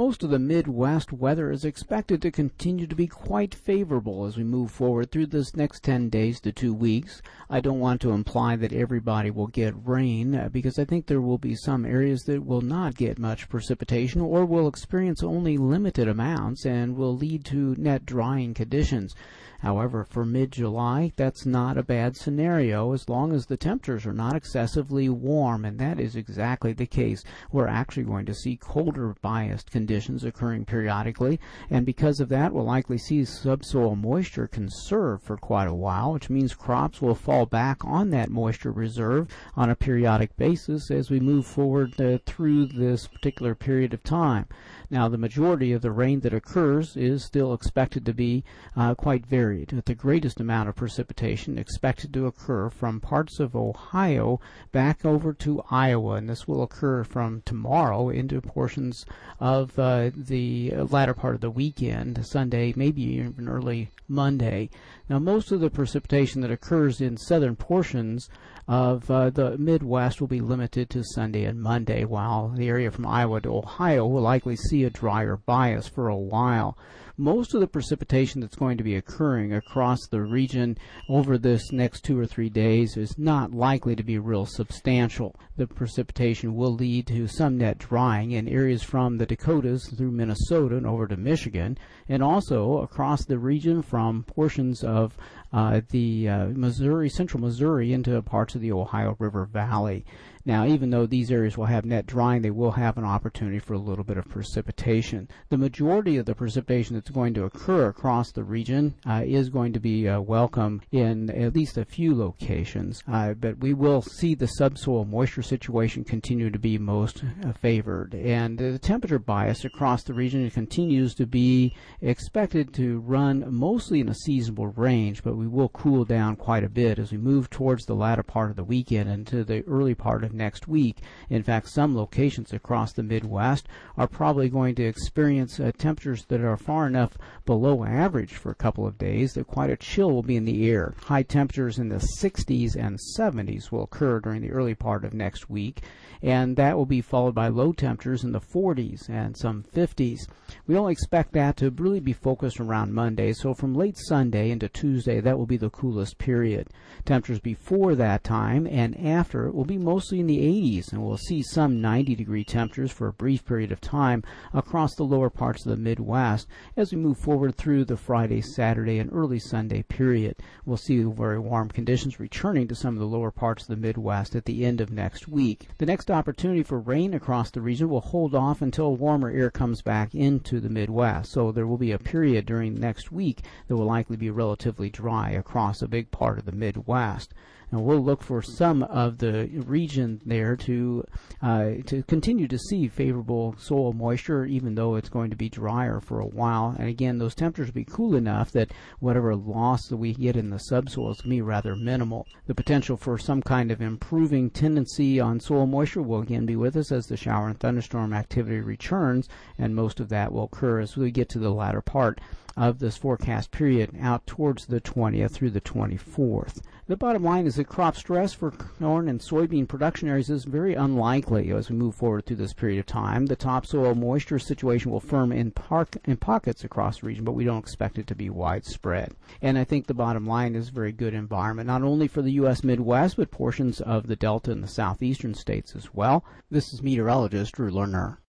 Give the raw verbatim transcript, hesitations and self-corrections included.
Most of the Midwest weather is expected to continue to be quite favorable as we move forward through this next ten days to two weeks. I don't want to imply that everybody will get rain uh, because I think there will be some areas that will not get much precipitation or will experience only limited amounts and will lead to net drying conditions. However, for mid-July, that's not a bad scenario as long as the temperatures are not excessively warm, and that is exactly the case. We're actually going to see colder biased conditions occurring periodically, and because of that, we'll likely see subsoil moisture conserved for quite a while, which means crops will fall back on that moisture reserve on a periodic basis as we move forward uh, through this particular period of time. Now, the majority of the rain that occurs is still expected to be uh, quite varied, with the greatest amount of precipitation expected to occur from parts of Ohio back over to Iowa, and this will occur from tomorrow into portions of uh, the latter part of the weekend, Sunday, maybe even early Monday. Now, most of the precipitation that occurs in southern portions of uh, the Midwest will be limited to Sunday and Monday, while the area from Iowa to Ohio will likely see a drier bias for a while. Most of the precipitation that's going to be occurring across the region over this next two or three days is not likely to be real substantial. The precipitation will lead to some net drying in areas from the Dakotas through Minnesota and over to Michigan, and also across the region from portions of uh, the uh, Missouri, central Missouri into parts of the Ohio River Valley. Now, even though these areas will have net drying, they will have an opportunity for a little bit of precipitation. The majority of the precipitation that's going to occur across the region uh, is going to be uh, welcome in at least a few locations, uh, but we will see the subsoil moisture situation continue to be most uh, favored. And the temperature bias across the region continues to be expected to run mostly in a seasonable range, but we will cool down quite a bit as we move towards the latter part of the weekend and to the early part of next week. In fact, some locations across the Midwest are probably going to experience uh, temperatures that are far enough below average for a couple of days that quite a chill will be in the air. High temperatures in the sixties and seventies will occur during the early part of next week, and that will be followed by low temperatures in the forties and some fifties. We only expect that to really be focused around Monday, so from late Sunday into Tuesday, that will be the coolest period. Temperatures before that time and after will be mostly in the eighties, and we'll see some ninety degree temperatures for a brief period of time across the lower parts of the Midwest as we move forward through the Friday, Saturday, and early Sunday period. We'll see very warm conditions returning to some of the lower parts of the Midwest at the end of next week. The next opportunity for rain across the region will hold off until warmer air comes back into the Midwest, so there will be a period during next week that will likely be relatively dry across a big part of the Midwest. And we'll look for some of the region there to uh, to continue to see favorable soil moisture, even though it's going to be drier for a while. And again, those temperatures will be cool enough that whatever loss that we get in the subsoil is going to be rather minimal. The potential for some kind of improving tendency on soil moisture will again be with us as the shower and thunderstorm activity returns, and most of that will occur as we get to the latter part of this forecast period out towards the twentieth through the twenty-fourth. The bottom line is that crop stress for corn and soybean production areas is very unlikely as we move forward through this period of time. The topsoil moisture situation will firm in, park, in pockets across the region, but we don't expect it to be widespread. And I think the bottom line is a very good environment, not only for the U S Midwest, but portions of the Delta and the southeastern states as well. This is meteorologist Drew Lerner.